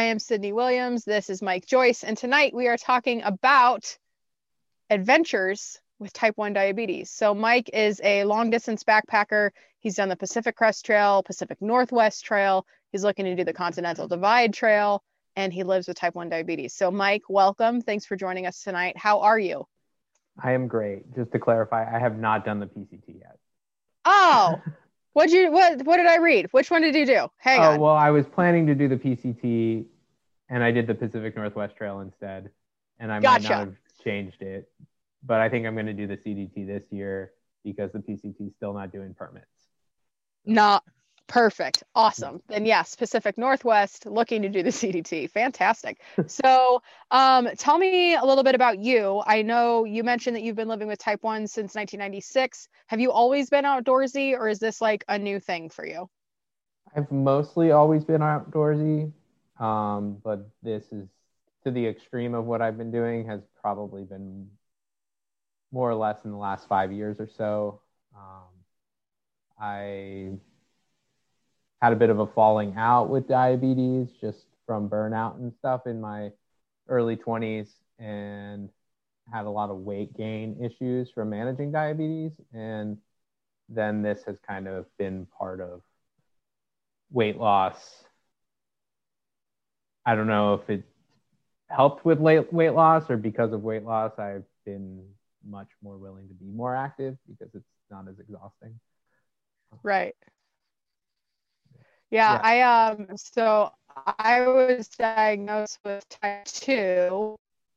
I am Sydney Williams. This is Mike Joyce. And tonight we are talking about adventures with type 1 diabetes. So Mike is a long distance backpacker. He's done the Pacific Crest Trail, Pacific Northwest Trail. He's looking to do the Continental Divide Trail, and he lives with type 1 diabetes. So Mike, welcome. Thanks for joining us tonight. How are you? I am great. Just to clarify, I have not done the PCT yet. Oh, what did I read? Which one did you do? Hang on. Well, I was planning to do the PCT, and I did the Pacific Northwest Trail instead, and I might not have changed it. But I think I'm going to do the CDT this year because the PCT is still not doing permits. Not perfect. Awesome. Then yes, Pacific Northwest, looking to do the CDT. Fantastic. So tell me a little bit about you. I know you mentioned that you've been living with type 1 since 1996. Have you always been outdoorsy, or is this like a new thing for you? I've mostly always been outdoorsy, but this is to the extreme of what I've been doing has probably been more or less in the last 5 years or so. I had a bit of a falling out with diabetes just from burnout and stuff in my early 20s, and had a lot of weight gain issues from managing diabetes. And then this has kind of been part of weight loss. I don't know if it helped with weight loss or because of weight loss, I've been much more willing to be more active because it's not as exhausting. Right. Yeah. So I was diagnosed with type 2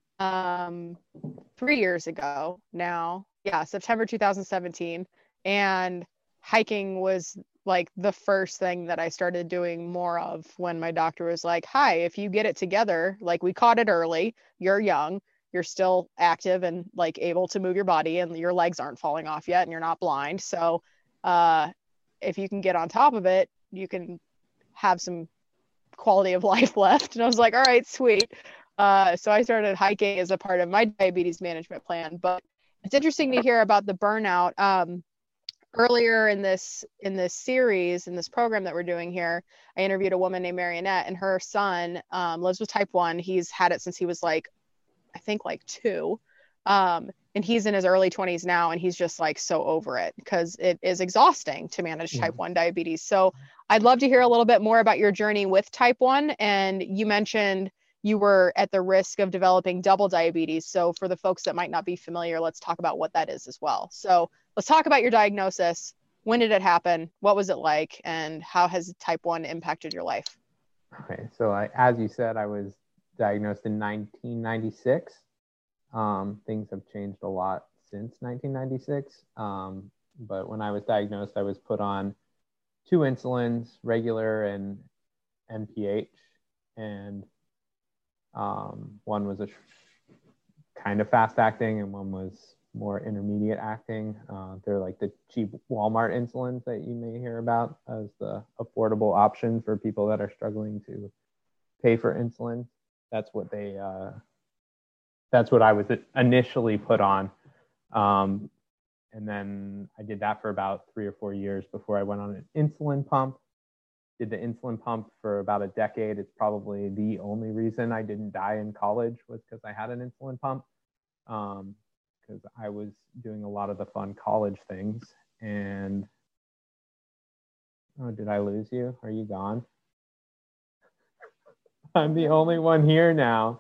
3 years ago now. Yeah, September 2017. And hiking was like the first thing that I started doing more of when my doctor was like, hi, if you get it together, like we caught it early, you're young, you're still active and like able to move your body, and your legs aren't falling off yet, and you're not blind. So if you can get on top of it, you can have some quality of life left. And I was like, all right, sweet. So I started hiking as a part of my diabetes management plan. But it's interesting to hear about the burnout. Earlier in this series, in this program that we're doing here, I interviewed a woman named Marionette, and her son lives with type 1. He's had it since he was like, I think like 2. And he's in his early 20s now, and he's just like so over it because it is exhausting to manage type 1 diabetes. So I'd love to hear a little bit more about your journey with type 1. And you mentioned you were at the risk of developing double diabetes. So for the folks that might not be familiar, let's talk about what that is as well. So let's talk about your diagnosis. When did it happen? What was it like? And how has type 1 impacted your life? Okay, so as you said, I was diagnosed in 1996. Things have changed a lot since 1996. But when I was diagnosed, I was put on 2 insulins, regular and NPH, and one was a kind of fast acting, and one was more intermediate acting. They're like the cheap Walmart insulins that you may hear about as the affordable option for people that are struggling to pay for insulin. That's what I was initially put on. And then I did that for about 3 or 4 years before I went on an insulin pump. Did the insulin pump for about a decade. It's probably the only reason I didn't die in college was because I had an insulin pump. Because I was doing a lot of the fun college things. And did I lose you? Are you gone? I'm the only one here now.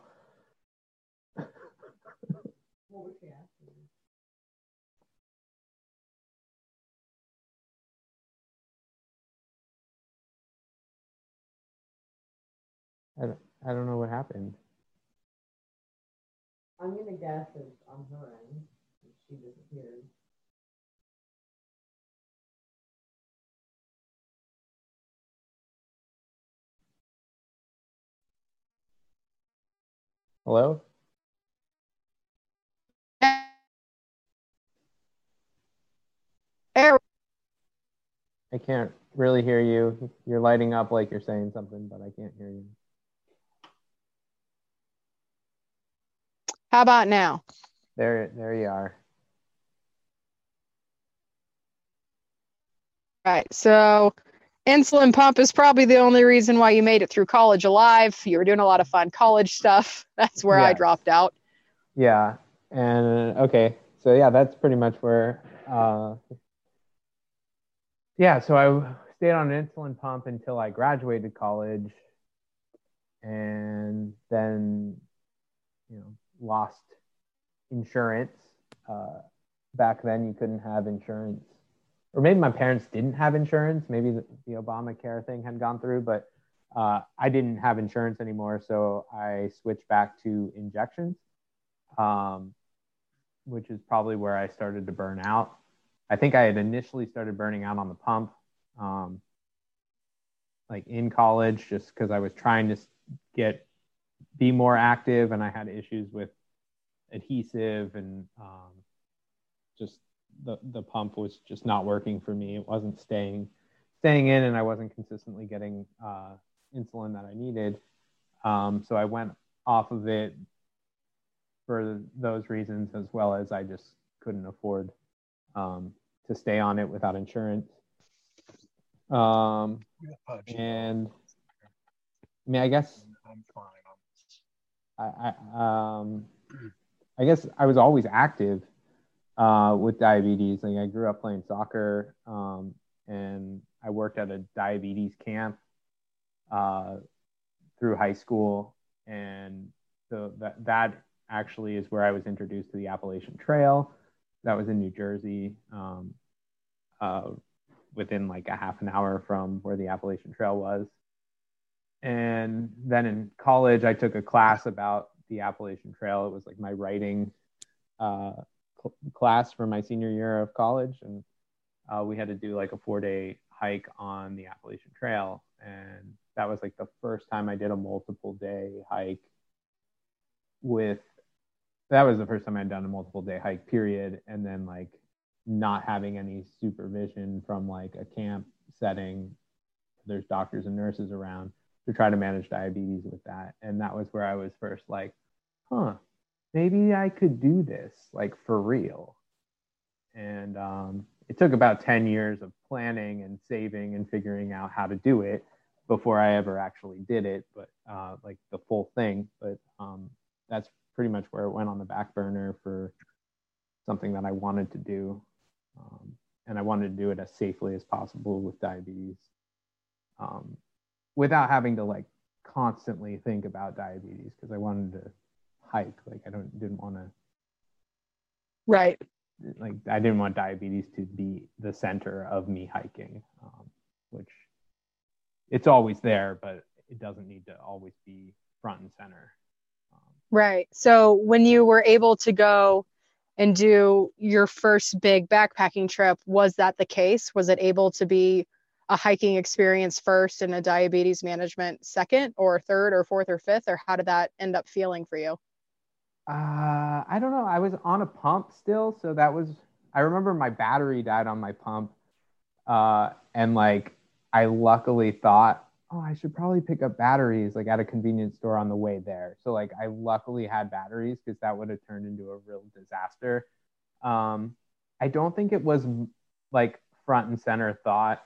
I don't know what happened. I'm going to guess it's on her end. She disappeared. Hello? I can't really hear you. You're lighting up like you're saying something, but I can't hear you. How about now? There you are. Right. So insulin pump is probably the only reason why you made it through college alive. You were doing a lot of fun college stuff. That's where I Yes. dropped out. Yeah. And okay. So yeah, that's pretty much where, yeah. So I stayed on an insulin pump until I graduated college, and then, lost insurance. Back then you couldn't have insurance, or maybe my parents didn't have insurance. Maybe the Obamacare thing had gone through, but I didn't have insurance anymore. So I switched back to injections, which is probably where I started to burn out. I think I had initially started burning out on the pump, like in college, just because I was trying to be more active, and I had issues with adhesive, and just the pump was just not working for me. It wasn't staying in, and I wasn't consistently getting insulin that I needed. So I went off of it for those reasons, as well as I just couldn't afford to stay on it without insurance. And I mean, I guess I guess I was always active with diabetes. Like, I grew up playing soccer, and I worked at a diabetes camp through high school, and so that actually is where I was introduced to the Appalachian Trail. That was in New Jersey, within like a half an hour from where the Appalachian Trail was. And then in college, I took a class about the Appalachian Trail. It was like my writing class for my senior year of college. And we had to do like a 4-day hike on the Appalachian Trail. And that was like the first time I did a multiple day hike that was the first time I'd done a multiple day hike, period. And then like not having any supervision from like a camp setting. There's doctors and nurses around to try to manage diabetes with that. And that was where I was first like, maybe I could do this like for real. And it took about 10 years of planning and saving and figuring out how to do it before I ever actually did it, but like the full thing. But that's pretty much where it went on the back burner for something that I wanted to do. And I wanted to do it as safely as possible with diabetes, without having to like constantly think about diabetes, because I wanted to hike. Like I didn't want to. Right. Like I didn't want diabetes to be the center of me hiking, which it's always there, but it doesn't need to always be front and center. Right. So when you were able to go and do your first big backpacking trip, was that the case? Was it able to be a hiking experience first and a diabetes management second or third or fourth or fifth, or how did that end up feeling for you? I don't know. I was on a pump still. So I remember my battery died on my pump. And like, I luckily thought, I should probably pick up batteries like at a convenience store on the way there. So like, I luckily had batteries, because that would have turned into a real disaster. I don't think it was like front and center thought.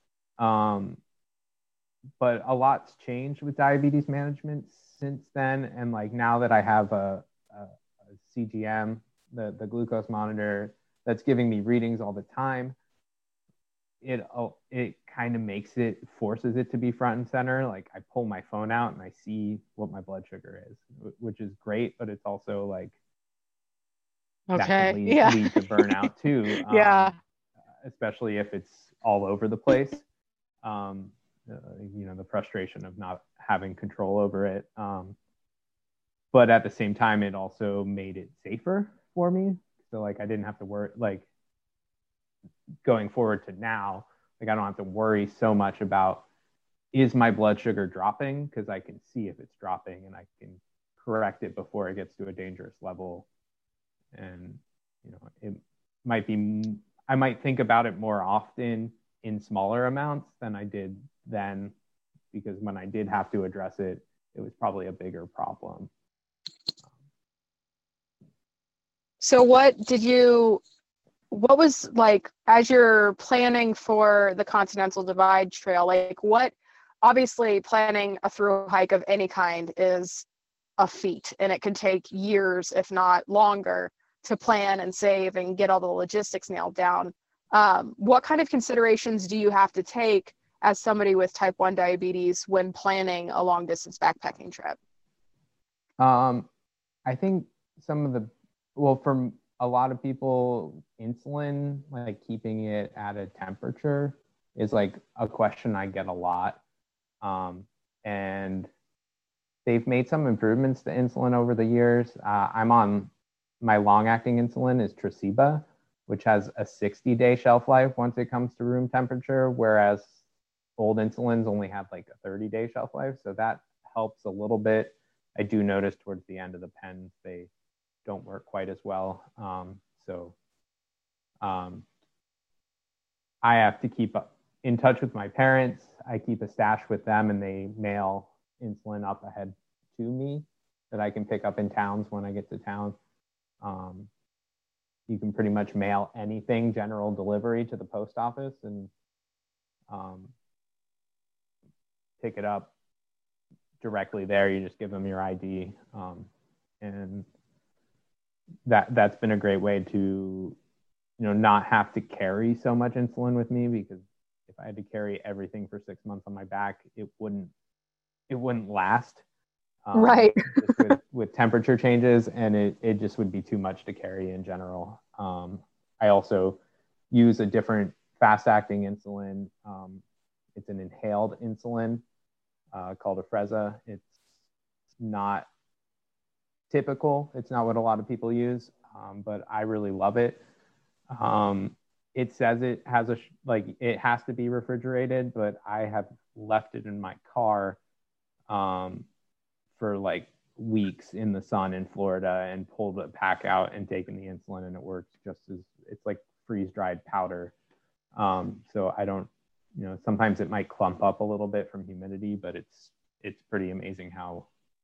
But a lot's changed with diabetes management since then. And like, now that I have a CGM, the glucose monitor that's giving me readings all the time, it kind of forces it to be front and center. Like I pull my phone out and I see what my blood sugar is, which is great, but it's also like, that can lead to burnout too. Yeah. Especially if it's all over the place. The frustration of not having control over it. But at the same time, it also made it safer for me. So like, I didn't have to worry, like going forward to now, like I don't have to worry so much about, is my blood sugar dropping? Because I can see if it's dropping and I can correct it before it gets to a dangerous level. And, it might be, I might think about it more often in smaller amounts than I did then, because when I did have to address it, it was probably a bigger problem. So what did you what was like, as you're planning for the Continental Divide Trail, like what, obviously planning a through hike of any kind is a feat, and it can take years, if not longer, to plan and save and get all the logistics nailed down. What kind of considerations do you have to take as somebody with type 1 diabetes when planning a long distance backpacking trip? I think for a lot of people, insulin, like keeping it at a temperature, is like a question I get a lot. And they've made some improvements to insulin over the years. I'm on my long-acting insulin is Tresiba, which has a 60-day shelf life once it comes to room temperature, whereas old insulins only had like a 30-day shelf life. So that helps a little bit. I do notice towards the end of the pens, they don't work quite as well. I have to keep in touch with my parents. I keep a stash with them, and they mail insulin up ahead to me that I can pick up in towns when I get to town. You can pretty much mail anything, general delivery, to the post office and pick it up directly there. You just give them your ID, and that's been a great way to, not have to carry so much insulin with me, because if I had to carry everything for 6 months on my back, it wouldn't last. Right. Just with temperature changes, and it just would be too much to carry in general. I also use a different fast-acting insulin. It's an inhaled insulin called Afrezza. It's not typical. It's not what a lot of people use, but I really love it. It says it has it has to be refrigerated, but I have left it in my car for like weeks in the sun in Florida, and pulled the pack out and taken the insulin, and it works just as, it's like freeze-dried powder. So I don't, sometimes it might clump up a little bit from humidity, but it's pretty amazing how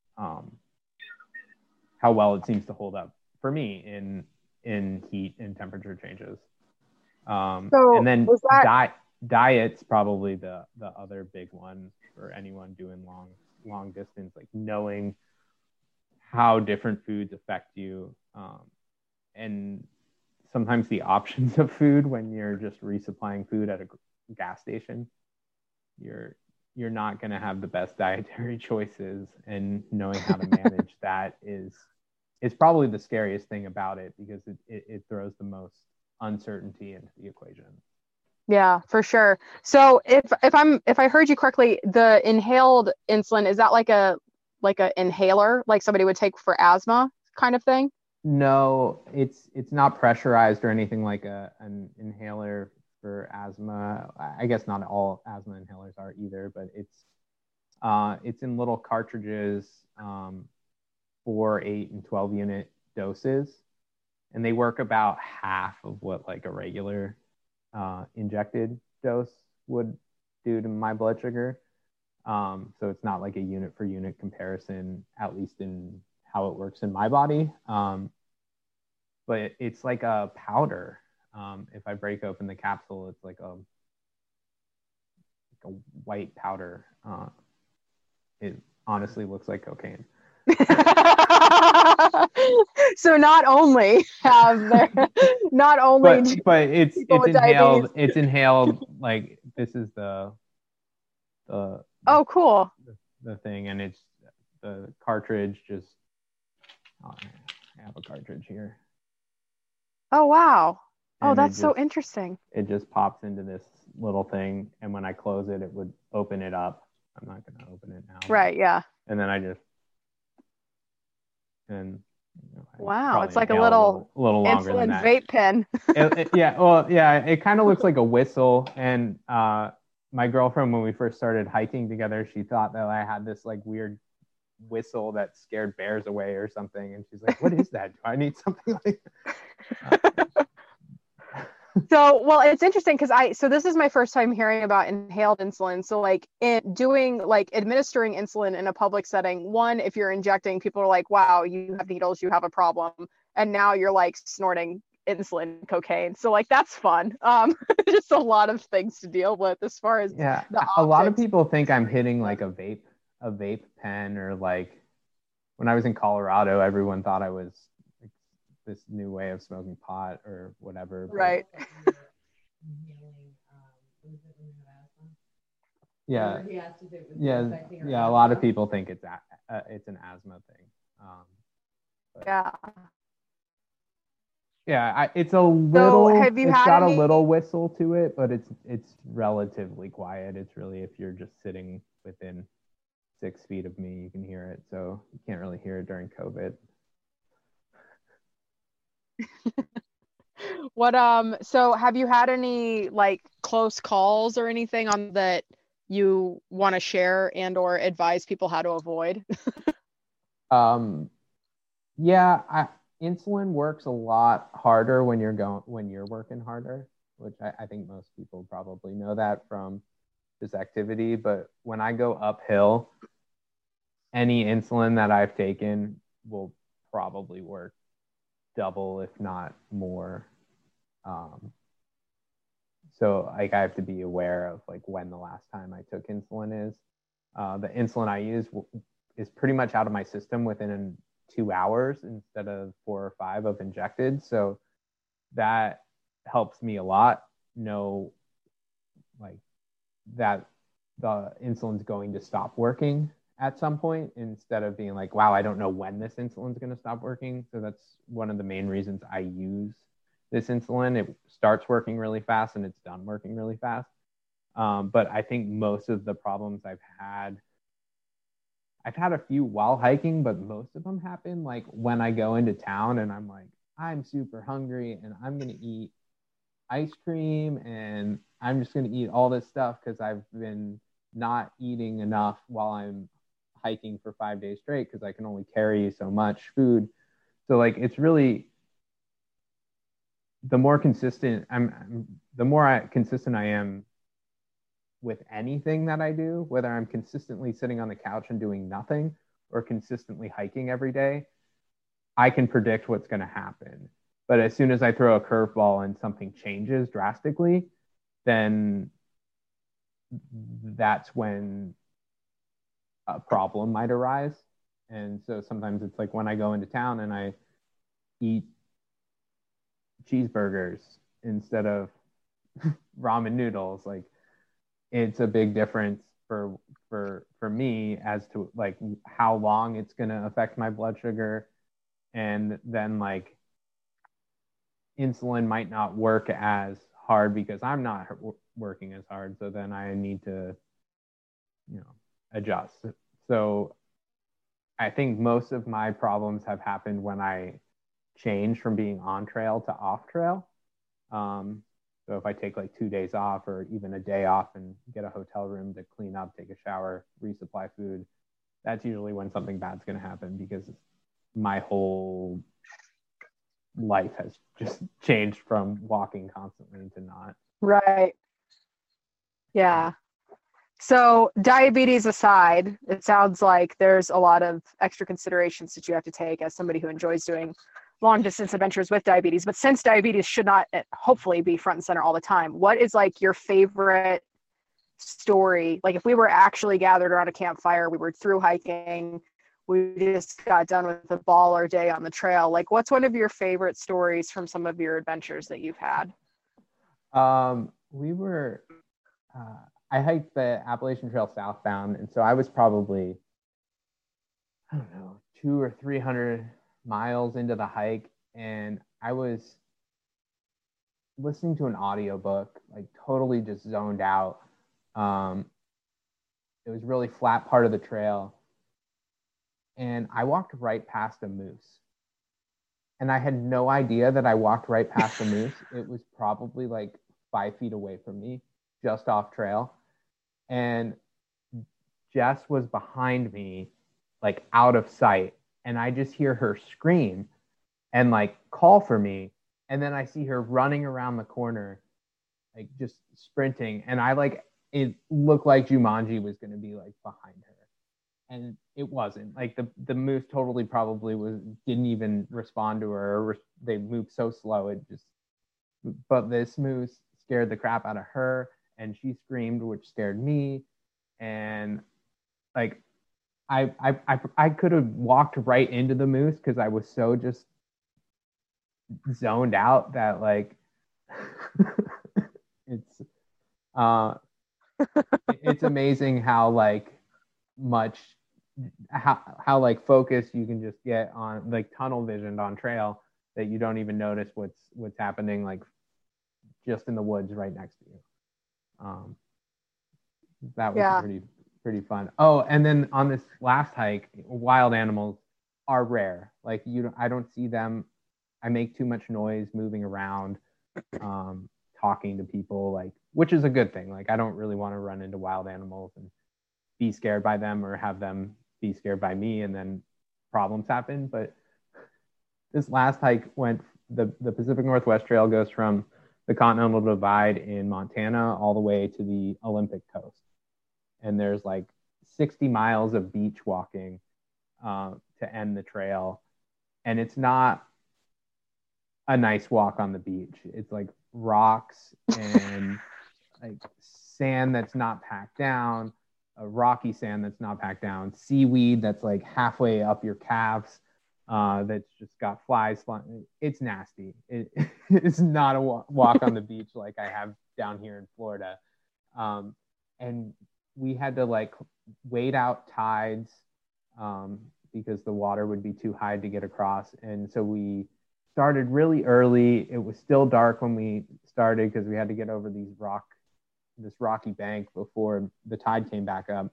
well it seems to hold up for me in heat and temperature changes. And then diet's probably the other big one for anyone doing long distance, like knowing how different foods affect you, and sometimes the options of food when you're just resupplying food at a gas station. You're not going to have the best dietary choices, and knowing how to manage that is probably the scariest thing about it, because it throws the most uncertainty into the equation. Yeah, for sure. So if I heard you correctly, the inhaled insulin, is that like a inhaler, like somebody would take for asthma kind of thing? No, it's not pressurized or anything like an inhaler for asthma. I guess not all asthma inhalers are either, but it's in little cartridges, 4, 8, and 12 unit doses, and they work about half of what like a regular injected dose would do to my blood sugar. So it's not like a unit for unit comparison, at least in how it works in my body. But it's like a powder. If I break open the capsule, it's like a white powder. It honestly looks like cocaine. So not only but it's inhaled. It's inhaled. Like, this is the oh, cool. the thing, and it's the cartridge. Just I have a cartridge here. Oh, wow. Oh, And that's so interesting. It just pops into this little thing, and when I close it, it would open it up. I'm not going to open it now. Right, yeah. And then wow, it's like a little longer insulin than that. vape pen. It kind of looks like a whistle. And my girlfriend, when we first started hiking together, she thought that I had this like weird whistle that scared bears away or something, and she's like, "What is that? Do I need something like that?" So, well, it's interesting because so this is my first time hearing about inhaled insulin. So like administering insulin in a public setting, one, if you're injecting, people are like, wow, you have needles, you have a problem. And now you're like snorting insulin cocaine. So like that's fun. Just a lot of things to deal with as far as Yeah, the a lot of optics. people think I'm hitting like a vape pen, or like when I was in Colorado, everyone thought I was like, this new way of smoking pot or whatever. But Right. yeah, He asked if it was yeah, affecting her yeah. A lot of asthma. people think it's an asthma thing. Yeah. Yeah, it's a So little. have you It's had got a any? little whistle to it, but it's relatively quiet. It's really if you're just sitting within 6 feet of me, you can hear it. So you can't really hear it during COVID. What so have you had any like close calls or anything on that you want to share and or advise people how to avoid? Um, yeah, insulin works a lot harder when you're working harder, which I think most people probably know that from this activity. But when I go uphill, any insulin that I've taken will probably work double, if not more. Um, so like I have to be aware of like when the last time I took insulin is. The insulin I use is pretty much out of my system within 2 hours instead of 4 or 5 of injected. So that helps me a lot. Know like that the insulin's going to stop working at some point instead of being like, wow, I don't know when this insulin's going to stop working. So that's one of the main reasons I use this insulin. It starts working really fast and it's done working really fast. But I think most of the problems I've had a few while hiking, but most of them happen like when I go into town and I'm like, I'm super hungry and I'm going to eat ice cream and I'm just going to eat all this stuff because I've been not eating enough while I'm hiking for 5 days straight because I can only carry so much food. So like it's really the more consistent consistent I am with anything that I do, whether I'm consistently sitting on the couch and doing nothing or consistently hiking every day, I can predict what's going to happen. But as soon as I throw a curveball and something changes drastically, then that's when a problem might arise. And so sometimes it's like when I go into town and I eat cheeseburgers instead of ramen noodles, like it's a big difference for me as to like how long it's going to affect my blood sugar. And then like insulin might not work as hard because I'm not working as hard. So then I need to, adjust. So I think most of my problems have happened when I change from being on trail to off trail. So if I take like 2 days off or even a day off and get a hotel room to clean up, take a shower, resupply food, that's usually when something bad's going to happen because my whole life has just changed from walking constantly to not. Right. Yeah. So diabetes aside, it sounds like there's a lot of extra considerations that you have to take as somebody who enjoys doing long distance adventures with diabetes. But since diabetes should not hopefully be front and center all the time, what is like your favorite story? Like if we were actually gathered around a campfire, we were through hiking, we just got done with a baller day on the trail. Like what's one of your favorite stories from some of your adventures that you've had? We were, I hiked the Appalachian Trail southbound. And so I was probably, I don't know, 200 or 300 miles into the hike. And I was listening to an audiobook, like totally just zoned out. It was really flat part of the trail. And I walked right past a moose. And I had no idea that I walked right past a moose. It was probably like 5 feet away from me, just off trail. And Jess was behind me, like out of sight. And I just hear her scream and like call for me. And then I see her running around the corner, like just sprinting. And it looked like Jumanji was going to be like behind her. and it wasn't. Like the moose totally probably didn't even respond to her, or they moved so slow it just. But this moose scared the crap out of her, and she screamed, which scared me, and like I could have walked right into the moose because I was so just zoned out that like it's it's amazing how like much how like focused you can just get on like tunnel visioned on trail that you don't even notice what's happening like just in the woods right next to you. That was pretty fun. Oh, and then on this last hike, wild animals are rare. Like I don't see them. I make too much noise moving around, talking to people, like, which is a good thing. Like I don't really want to run into wild animals and be scared by them or have them be scared by me and then problems happen. But this last hike the Pacific Northwest Trail goes from the Continental Divide in Montana all the way to the Olympic coast. And there's like 60 miles of beach walking to end the trail. And it's not a nice walk on the beach. It's like rocks and like sand that's not packed down, a rocky sand that's not packed down, seaweed that's like halfway up your calves, that's just got flies flying. It's nasty. It's not a walk on the beach like I have down here in Florida. And we had to like wait out tides because the water would be too high to get across. And so we started really early. It was still dark when we started because we had to get over this rocky bank before the tide came back up.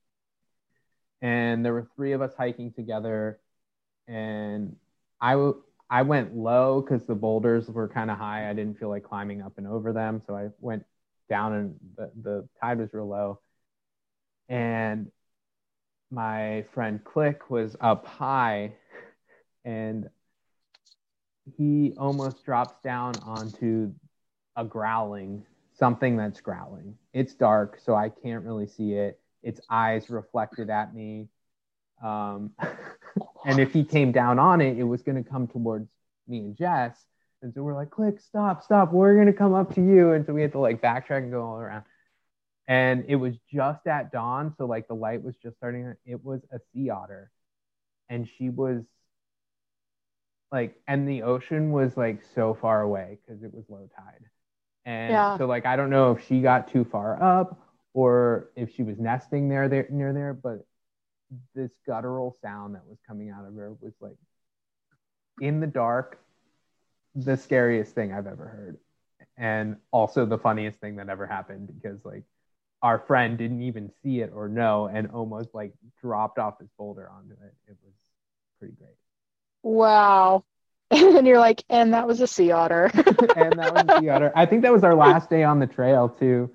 And there were 3 of us hiking together. And I went low because the boulders were kind of high. I didn't feel like climbing up and over them. So I went down and the tide was real low. And my friend Click was up high and he almost drops down onto something that's growling. It's dark, so I can't really see it. Its eyes reflected at me. And if he came down on it, it was going to come towards me and Jess. And so we're like, Click, stop. We're going to come up to you. And so we had to like backtrack and go all around. And it was just at dawn. So like the light was just starting. It was a sea otter. And she was like, and the ocean was like so far away because it was low tide. And so like, I don't know if she got too far up or if she was nesting near there, but this guttural sound that was coming out of her was like in the dark, the scariest thing I've ever heard. And also the funniest thing that ever happened because like our friend didn't even see it or know and almost like dropped off his boulder onto it. It was pretty great. Wow. And then you're like, and that was a sea otter. And that was a sea otter. I think that was our last day on the trail too.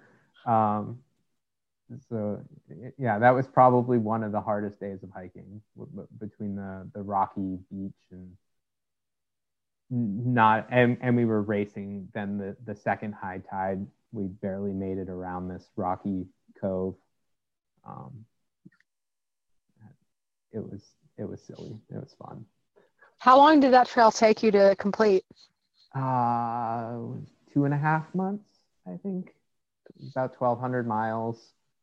So yeah, that was probably one of the hardest days of hiking between the rocky beach and and we were racing. Then the second high tide, we barely made it around this rocky cove. It was silly. It was fun. How long did that trail take you to complete? 2.5 months, I think. About 1,200 miles.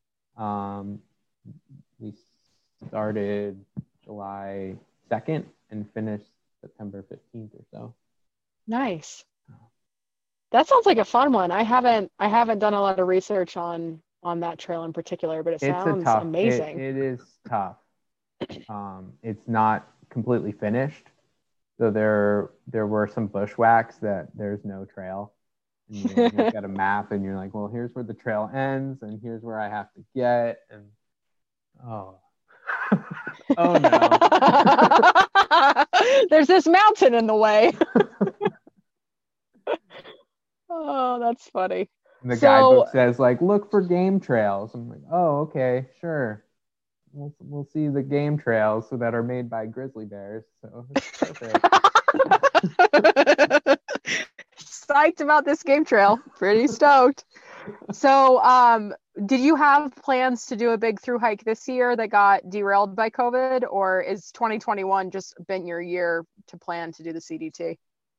We started July 2nd and finished September 15th or so. Nice. That sounds like a fun one. I haven't done a lot of research on that trail in particular, but it sounds amazing. It is tough. It's not completely finished. So there were some bushwhacks that there's no trail. And you've got a map and you're like, well, here's where the trail ends and here's where I have to get. And oh no. There's this mountain in the way. Oh, that's funny. And the guidebook says like, look for game trails. I'm like, oh, okay, sure. We'll see the game trails that are made by grizzly bears. So it's perfect. Psyched about this game trail. Pretty stoked. So did you have plans to do a big through hike this year that got derailed by COVID, or is 2021 just been your year to plan to do the CDT?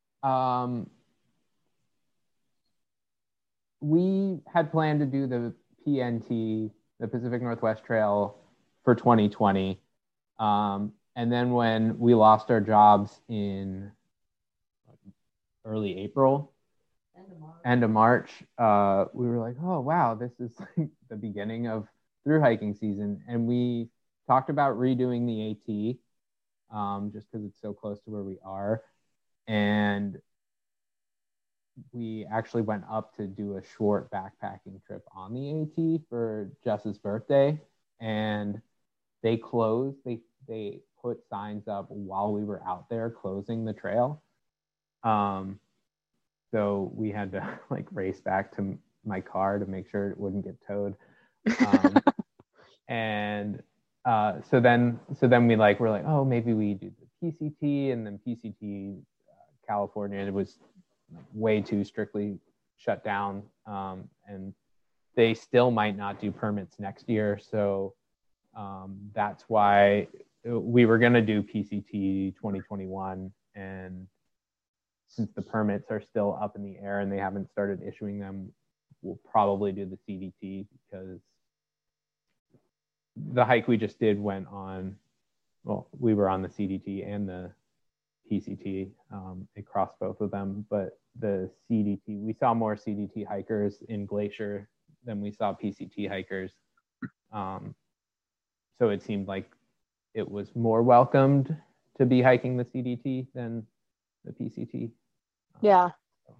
We had planned to do the PNT, the Pacific Northwest Trail, for 2020. And then when we lost our jobs in early April, end of March, we were like, oh, wow, this is like the beginning of through hiking season. And we talked about redoing the AT just because it's so close to where we are. And we actually went up to do a short backpacking trip on the AT for Jess's birthday. And they closed, they put signs up while we were out there closing the trail. So we had to like race back to my car to make sure it wouldn't get towed. And so then we're like, oh, maybe we do the PCT, and then PCT California, it was way too strictly shut down. And they still might not do permits next year. So that's why we were going to do PCT 2021. And since the permits are still up in the air and they haven't started issuing them, we'll probably do the CDT, because the hike we just did went on, well, we were on the CDT and the PCT. It crossed both of them, but the CDT, we saw more CDT hikers in Glacier than we saw PCT hikers. So it seemed like it was more welcomed to be hiking the CDT than the PCT. Yeah.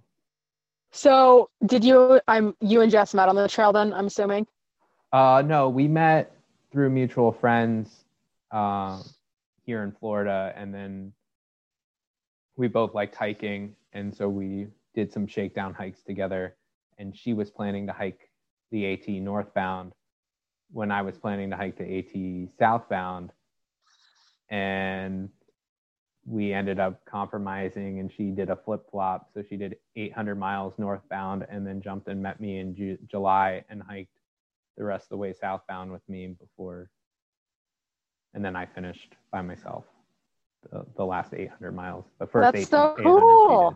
So did you and Jess met on the trail then, I'm assuming? No, we met through mutual friends here in Florida, and then we both liked hiking, and so we did some shakedown hikes together. And she was planning to hike the AT northbound when I was planning to hike the AT southbound, and we ended up compromising, and she did a flip-flop. So she did 800 miles northbound and then jumped and met me in July and hiked the rest of the way southbound with me before. And then I finished by myself the last 800 miles. The first That's so cool.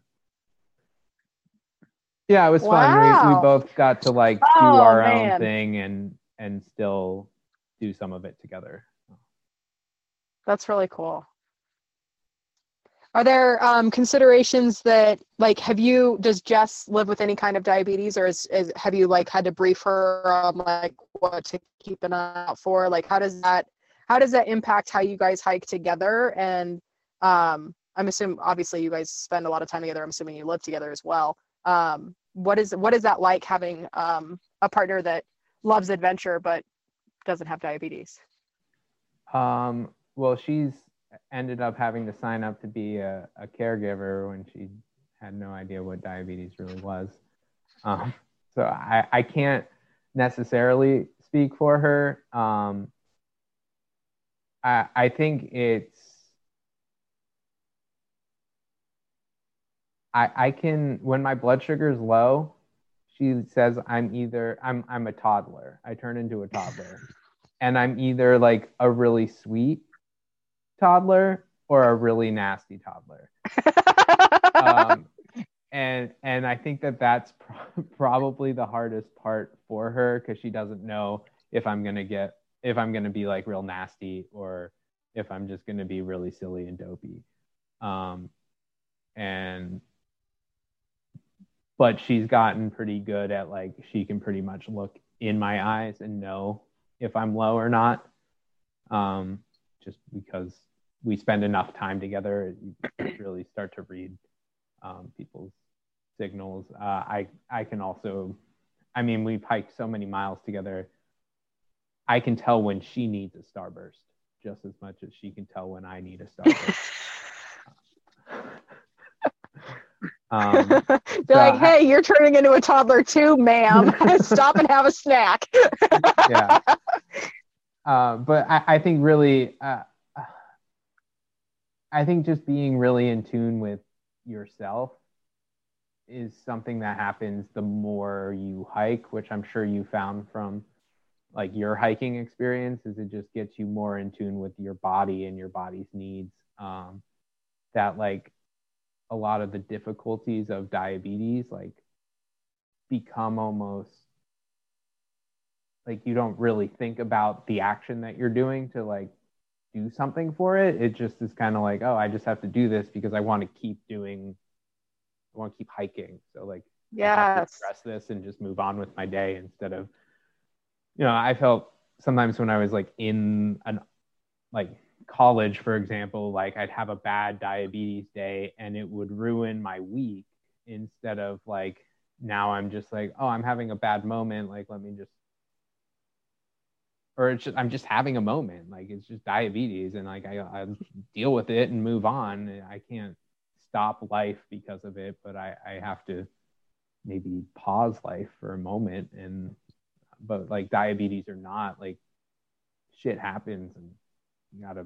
Yeah, it was fun. We both got to like do our own thing and still do some of it together. That's really cool. Are there considerations that, like, does Jess live with any kind of diabetes, or have you like had to brief her on like what to keep an eye out for? Like, how does that impact how you guys hike together? And I'm assuming obviously you guys spend a lot of time together. I'm assuming you live together as well. What is that like, having a partner that loves adventure but doesn't have diabetes? Well, she's ended up having to sign up to be a caregiver when she had no idea what diabetes really was. So I can't necessarily speak for her. I think I can, when my blood sugar is low, she says I'm a toddler. I turn into a toddler. And I'm either like a really sweet toddler or a really nasty toddler. And I think that's probably the hardest part for her, because she doesn't know if I'm going to be like real nasty or if I'm just going to be really silly and dopey. But she's gotten pretty good at, like, she can pretty much look in my eyes and know if I'm low or not. Just because we spend enough time together, you really start to read people's signals. I can also, we've hiked so many miles together. I can tell when she needs a starburst just as much as she can tell when I need a starburst. They're like, hey, you're turning into a toddler too, ma'am. Stop and have a snack. Yeah. But I think really, I think just being really in tune with yourself is something that happens the more you hike, which I'm sure you found from like your hiking experience, is it just gets you more in tune with your body and your body's needs. That like a lot of the difficulties of diabetes like become almost like you don't really think about the action that you're doing to like do something for it. It just is kind of like, oh, I just have to do this because I want to keep hiking. So like, I have to address this and just move on with my day instead of, I felt sometimes when I was like in an like college, for example, like I'd have a bad diabetes day and it would ruin my week instead of like, now I'm just like, oh, I'm having a bad moment. Like, let me just, or it's just, I'm just having a moment. Like, it's just diabetes and like, I deal with it and move on. I can't stop life because of it, but I have to maybe pause life for a moment. But like diabetes or not, like shit happens and you gotta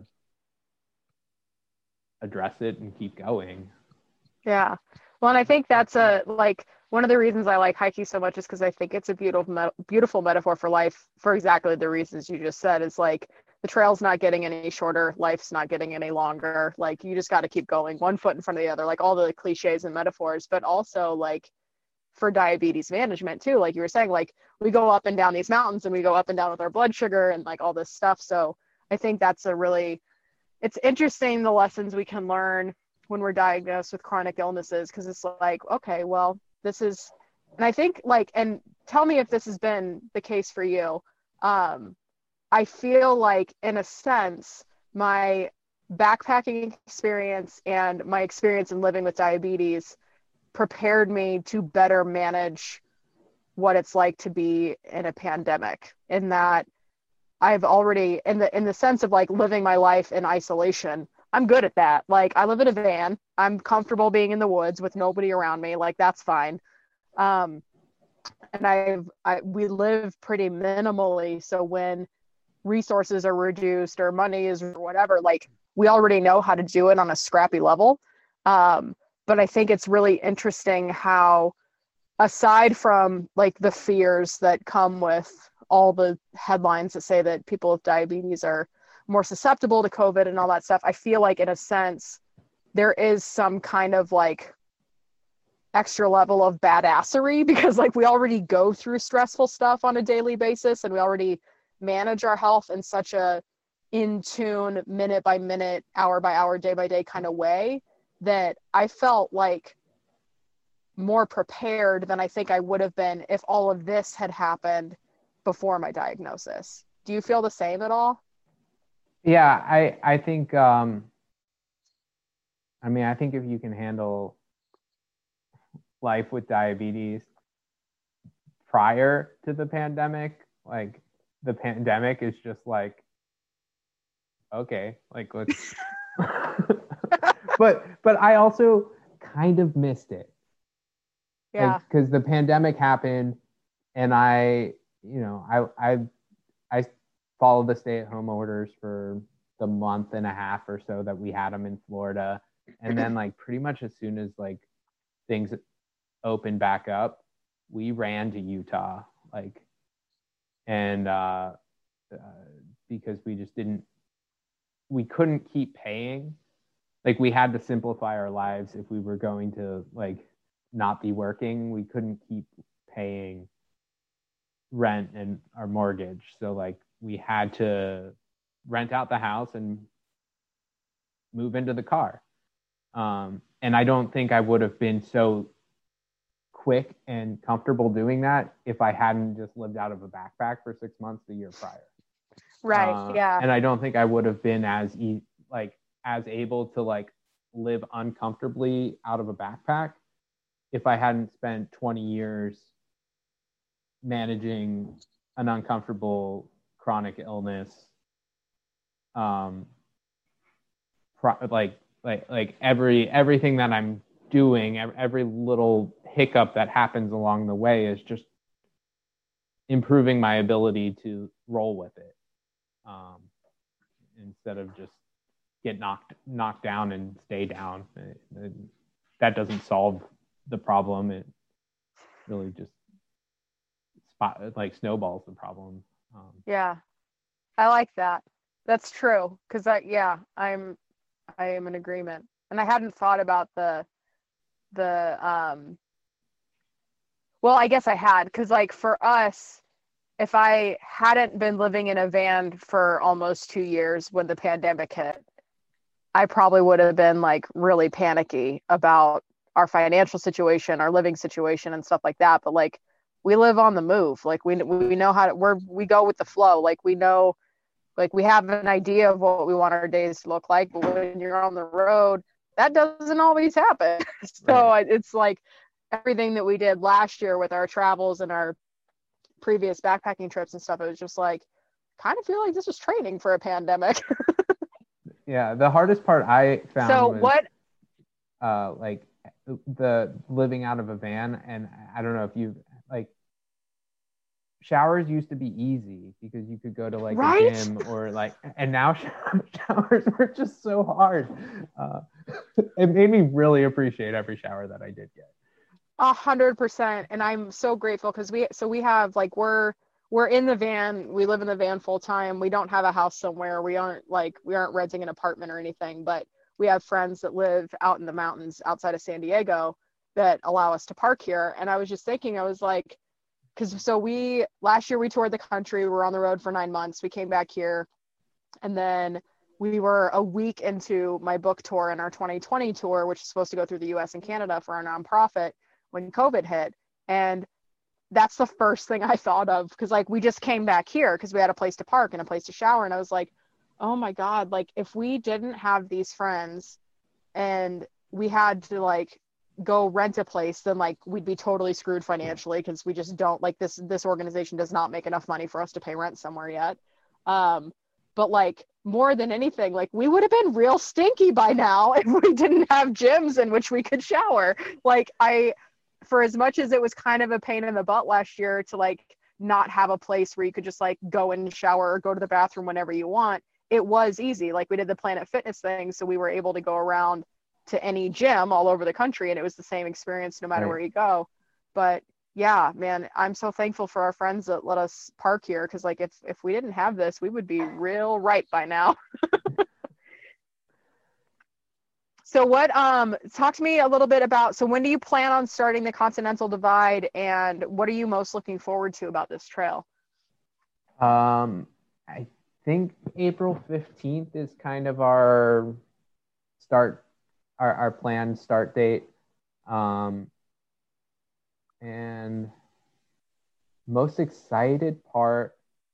address it and keep going. Yeah. Well, and I think that's one of the reasons I like hiking so much is because I think it's a beautiful metaphor for life for exactly the reasons you just said. It's like the trail's not getting any shorter, life's not getting any longer. Like you just got to keep going, one foot in front of the other, like all the cliches and metaphors, but also like for diabetes management too. Like you were saying, like we go up and down these mountains and we go up and down with our blood sugar and like all this stuff. So I think that's it's interesting the lessons we can learn when we're diagnosed with chronic illnesses, because it's like, okay, well, and I think like, and tell me if this has been the case for you. I feel like in a sense, my backpacking experience and my experience in living with diabetes prepared me to better manage what it's like to be in a pandemic, in that I've already in the sense of like living my life in isolation. I'm good at that. Like I live in a van. I'm comfortable being in the woods with nobody around me. Like that's fine. And we live pretty minimally. So when resources are reduced or money is or whatever, like we already know how to do it on a scrappy level. But I think it's really interesting how, aside from like the fears that come with all the headlines that say that people with diabetes are more susceptible to COVID and all that stuff, I feel like in a sense, there is some kind of like extra level of badassery because like we already go through stressful stuff on a daily basis and we already manage our health in such a in tune, minute by minute, hour by hour, day by day kind of way, that I felt like more prepared than I think I would have been if all of this had happened before my diagnosis. Do you feel the same at all? Yeah, I think I think if you can handle life with diabetes prior to the pandemic, like the pandemic is just like, okay, like let's but I also kind of missed it. Yeah. Because the pandemic happened and I followed the stay-at-home orders for the month and a half or so that we had them in Florida. And then like pretty much as soon as like things opened back up, we ran to Utah, like, and because we couldn't keep paying. Like we had to simplify our lives if we were going to like not be working. We couldn't keep paying rent and our mortgage. So like we had to rent out the house and move into the car. And I don't think I would have been so quick and comfortable doing that if I hadn't just lived out of a backpack for 6 months the year prior. Right. Yeah. And I don't think I would have been as able to like live uncomfortably out of a backpack if I hadn't spent 20 years managing an uncomfortable chronic illness. Everything that I'm doing, every little hiccup that happens along the way is just improving my ability to roll with it, instead of just get knocked down and stay down. That doesn't solve the problem. It really just snowballs the problem. Yeah, I like that. That's true. Cause I am in agreement. And I hadn't thought about the well, I guess I had, because like for us, if I hadn't been living in a van for almost 2 years when the pandemic hit, I probably would have been like really panicky about our financial situation, our living situation, and stuff like that. But like we live on the move. Like we know how to we go with the flow. Like we know, like we have an idea of what we want our days to look like. But when you're on the road, that doesn't always happen. So Right. it's like everything that we did last year with our travels and our previous backpacking trips and stuff, it was just like kind of feel like this was training for a pandemic. Yeah, the hardest part I found So was what like the living out of a van. And I don't know if you like, showers used to be easy because you could go to like right? a gym or like, and now showers were just so hard. It made me really appreciate every shower that I did get. 100%. And I'm so grateful because we have like we're in the van, we live in the van full time. We don't have a house somewhere. We aren't renting an apartment or anything, but we have friends that live out in the mountains outside of San Diego that allow us to park here. And I was just thinking, I was like, because so we last year we toured the country, we were on the road for 9 months. We came back here, and then we were a week into my book tour and our 2020 tour, which is supposed to go through the US and Canada for our nonprofit, when COVID hit. And that's the first thing I thought of, because like we just came back here because we had a place to park and a place to shower. And I was like, oh my God, like if we didn't have these friends and we had to like go rent a place, then like we'd be totally screwed financially, because we just don't, like, this organization does not make enough money for us to pay rent somewhere yet. But like more than anything, like we would have been real stinky by now if we didn't have gyms in which we could shower. Like for as much as it was kind of a pain in the butt last year to like not have a place where you could just like go and shower or go to the bathroom whenever you want, it was easy. Like we did the Planet Fitness thing, so we were able to go around to any gym all over the country, and it was the same experience no matter Right. where you go. But yeah, man, I'm so thankful for our friends that let us park here, because like if we didn't have this, we would be real right by now. So what talk to me a little bit about, so when do you plan on starting the Continental Divide, and what are you most looking forward to about this trail? I think April 15th is kind of our planned start date. And most excited part,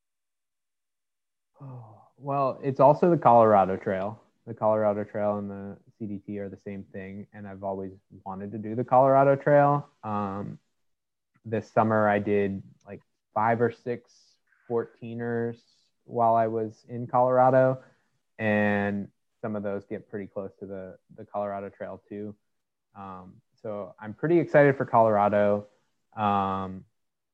well, it's also the Colorado Trail. The Colorado Trail and the CDT are the same thing, and I've always wanted to do the Colorado Trail. This summer I did like 5 or 6 14ers while I was in Colorado, and some of those get pretty close to the Colorado Trail too. So I'm pretty excited for Colorado. And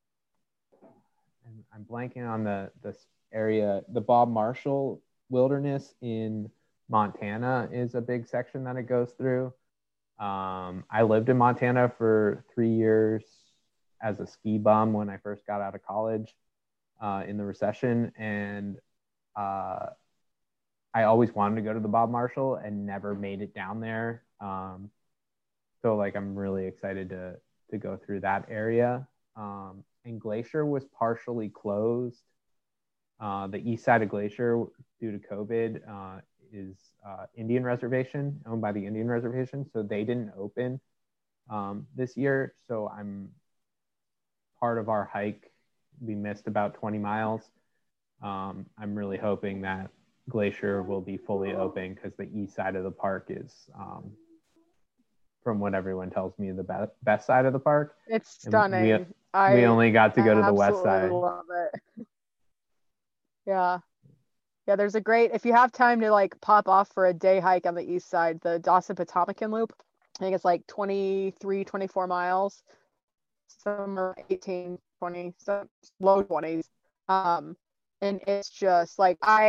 I'm blanking on this area. The Bob Marshall Wilderness in Montana is a big section that it goes through. I lived in Montana for 3 years as a ski bum when I first got out of college in the recession. And I always wanted to go to the Bob Marshall and never made it down there. So like I'm really excited to go through that area. And Glacier was partially closed. The east side of Glacier, due to COVID, is Indian reservation, owned by the Indian reservation. So they didn't open this year. So I'm part of our hike. We missed about 20 miles. I'm really hoping that Glacier will be fully open, because the east side of the park is, from what everyone tells me, the best side of the park. It's stunning. We only got to go to the west side. I love it. Yeah. Yeah, there's a great, if you have time to like pop off for a day hike on the east side, the Dawson Potomacan Loop, I think it's like 23, 24 miles, somewhere 18, 20, so low 20s. And it's just like,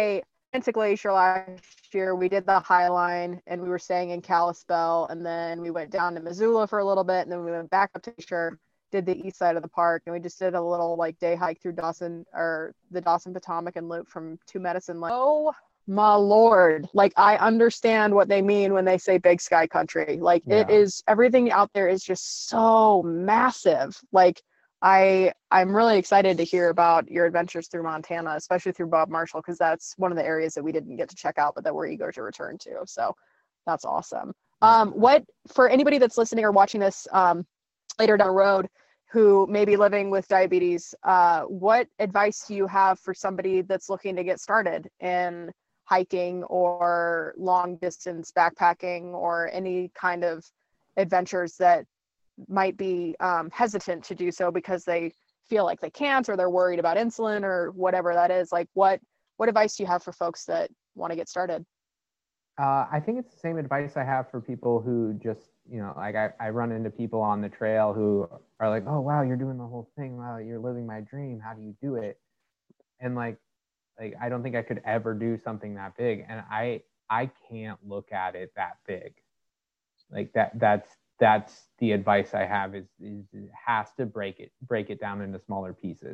to Glacier last year. We did the High Line, and we were staying in Kalispell, and then we went down to Missoula for a little bit, and then we went back up to Glacier, did the east side of the park, and we just did a little like day hike through Dawson, or the Dawson Potomac and loop from Two Medicine Lake. Oh my Lord. Like, I understand what they mean when they say big sky country. Like, Yeah. it is, everything out there is just so massive. Like, I'm really excited to hear about your adventures through Montana, especially through Bob Marshall, because that's one of the areas that we didn't get to check out, but that we're eager to return to. So that's awesome. What, for anybody that's listening or watching this later down the road who may be living with diabetes, what advice do you have for somebody that's looking to get started in hiking or long distance backpacking or any kind of adventures that might be hesitant to do so because they feel like they can't, or they're worried about insulin or whatever that is? Like, what advice do you have for folks that want to get started? I think it's the same advice I have for people who just, like I run into people on the trail who are like, oh, wow, you're doing the whole thing. Wow, you're living my dream. How do you do it? And like I don't think I could ever do something that big. And I can't look at it that big. Like that's the advice I have is it has to break it down into smaller pieces.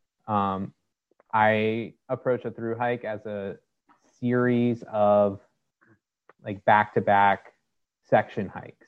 I approach a through hike as a series of like back-to-back section hikes.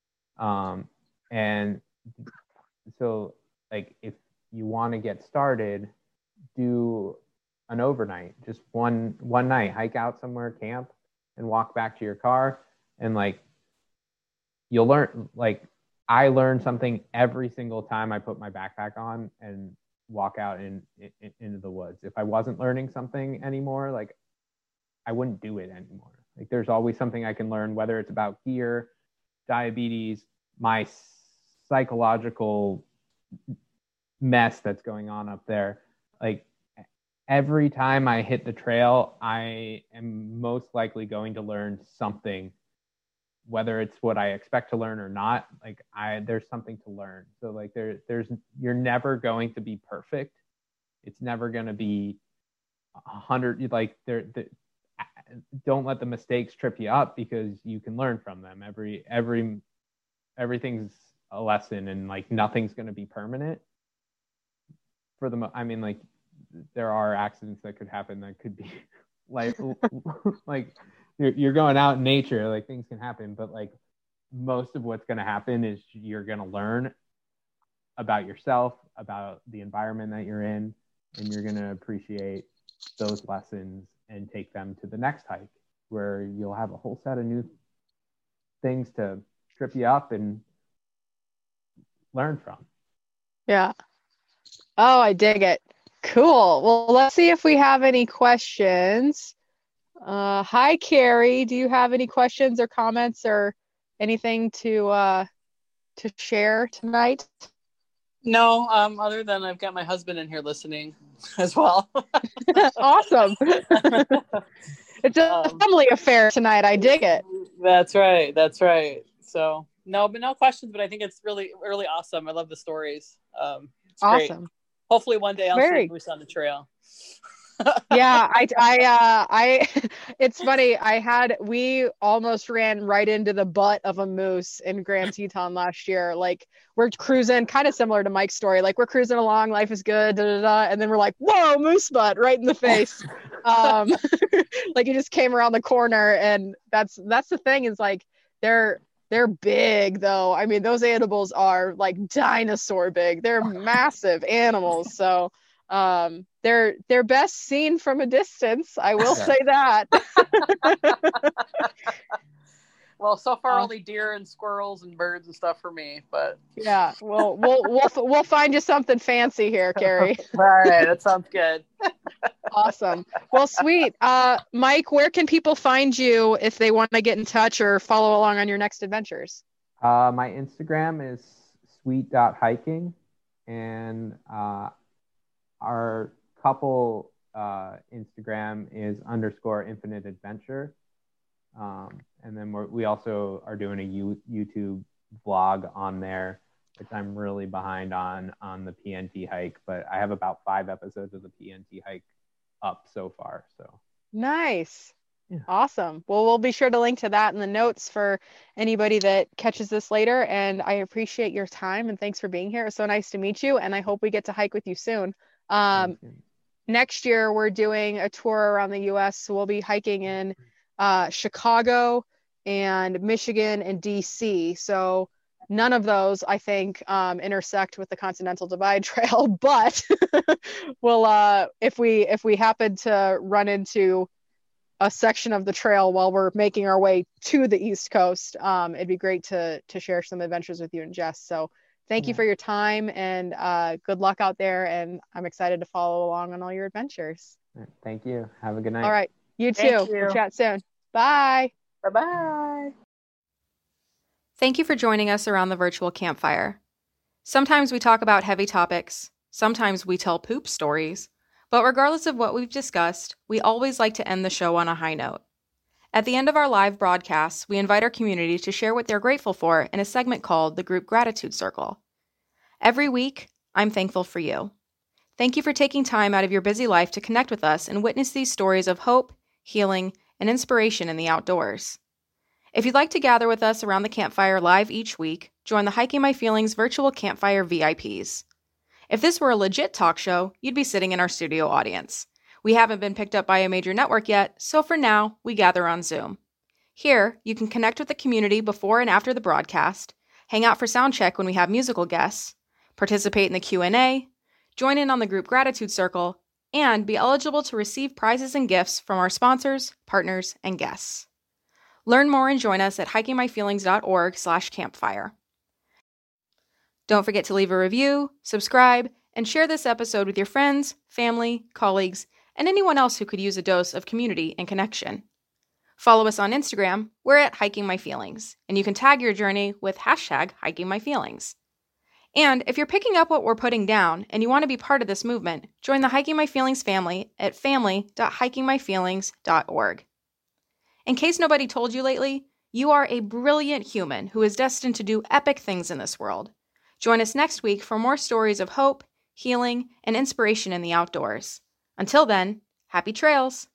And so like if you want to get started, do an overnight, just one night, hike out somewhere, camp, and walk back to your car. And like you'll learn, like I learn something every single time I put my backpack on and walk out into the woods. If I wasn't learning something anymore, like I wouldn't do it anymore. Like there's always something I can learn, whether it's about gear, diabetes, my psychological mess that's going on up there. Like every time I hit the trail, I am most likely going to learn something, whether it's what I expect to learn or not. Like there's something to learn. So like you're never going to be perfect. It's never going to be 100. Like don't let the mistakes trip you up, because you can learn from them. Everything's a lesson, and like nothing's going to be permanent. I mean, like there are accidents that could happen that could be like you're going out in nature, like things can happen, but like most of what's going to happen is you're going to learn about yourself, about the environment that you're in, and you're going to appreciate those lessons and take them to the next hike, where you'll have a whole set of new things to trip you up and learn from. Yeah. Oh, I dig it. Cool. Well, let's see if we have any questions. Hi, Carrie. Do you have any questions or comments or anything to share tonight? No, other than I've got my husband in here listening as well. Awesome. It's a family affair tonight. I dig it. That's right. So no questions, but I think it's really, really awesome. I love the stories. It's awesome. Great. Hopefully one day I'll see Moose on the trail. Yeah, I it's funny. We almost ran right into the butt of a moose in Grand Teton last year. Like we're cruising, kind of similar to Mike's story. Like we're cruising along, life is good, and then we're like, whoa, moose butt right in the face. Like it just came around the corner, and that's the thing, is like they're big though. I mean, those animals are like dinosaur big. They're massive animals. So they're best seen from a distance. I will say that. Well, so far only deer and squirrels and birds and stuff for me, but yeah, we'll find you something fancy here, Carrie. All right, that sounds good. Awesome. Well, sweet. Mike, where can people find you if they want to get in touch or follow along on your next adventures? My Instagram is sweet.hiking, and our couple Instagram is _infinite adventure. And then we also are doing a YouTube vlog on there, which I'm really behind on the PNT hike, but I have about 5 episodes of the PNT hike up so far. So Nice. Yeah. Awesome. Well, we'll be sure to link to that in the notes for anybody that catches this later. And I appreciate your time and thanks for being here. It was so nice to meet you. And I hope we get to hike with you soon. Next year, we're doing a tour around the US. So we'll be hiking in Chicago and Michigan and DC. So none of those, I think, intersect with the Continental Divide Trail. But we'll, if we happen to run into a section of the trail while we're making our way to the East Coast, it'd be great to share some adventures with you and Jess. So thank you for your time and good luck out there. And I'm excited to follow along on all your adventures. Thank you. Have a good night. All right. You too. We'll chat soon. Bye. Bye-bye. Thank you for joining us around the virtual campfire. Sometimes we talk about heavy topics. Sometimes we tell poop stories. But regardless of what we've discussed, we always like to end the show on a high note. At the end of our live broadcasts, we invite our community to share what they're grateful for in a segment called the Group Gratitude Circle. Every week, I'm thankful for you. Thank you for taking time out of your busy life to connect with us and witness these stories of hope, healing, and inspiration in the outdoors. If you'd like to gather with us around the campfire live each week, join the Hiking My Feelings virtual campfire VIPs. If this were a legit talk show, you'd be sitting in our studio audience. We haven't been picked up by a major network yet, so for now, we gather on Zoom. Here, you can connect with the community before and after the broadcast, hang out for sound check when we have musical guests, participate in the Q&A, join in on the Group Gratitude Circle, and be eligible to receive prizes and gifts from our sponsors, partners, and guests. Learn more and join us at hikingmyfeelings.org/campfire. Don't forget to leave a review, subscribe, and share this episode with your friends, family, colleagues, and anyone else who could use a dose of community and connection. Follow us on Instagram, we're at Hiking My Feelings, and you can tag your journey with #HikingMyFeelings. And if you're picking up what we're putting down and you want to be part of this movement, join the Hiking My Feelings family at family.hikingmyfeelings.org. In case nobody told you lately, you are a brilliant human who is destined to do epic things in this world. Join us next week for more stories of hope, healing, and inspiration in the outdoors. Until then, happy trails!